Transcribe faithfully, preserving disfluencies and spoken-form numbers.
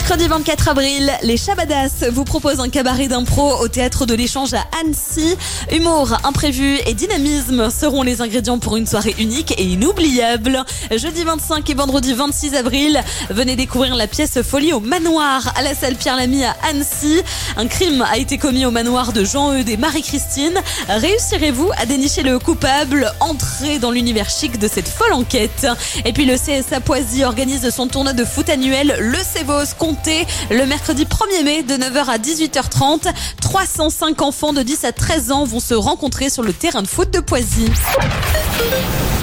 Mercredi vingt-quatre avril, les Chabadas vous proposent un cabaret d'impro au théâtre de l'Échange à Annecy. Humour, imprévu et dynamisme seront les ingrédients pour une soirée unique et inoubliable. Jeudi vingt-cinq et vendredi vingt-six avril, venez découvrir la pièce Folie au Manoir à la salle Pierre-Lamy à Annecy. Un crime a été commis au manoir de Jean-Eudes et Marie-Christine. Réussirez-vous à dénicher le coupable? Entrez dans l'univers chic de cette folle enquête. Et puis le C S A Poisy organise son tournoi de foot annuel, le Cévos Comté, le mercredi premier mai de neuf heures à dix-huit heures trente. trois cent cinq enfants de dix à treize ans vont se rencontrer sur le terrain de foot de Poisy.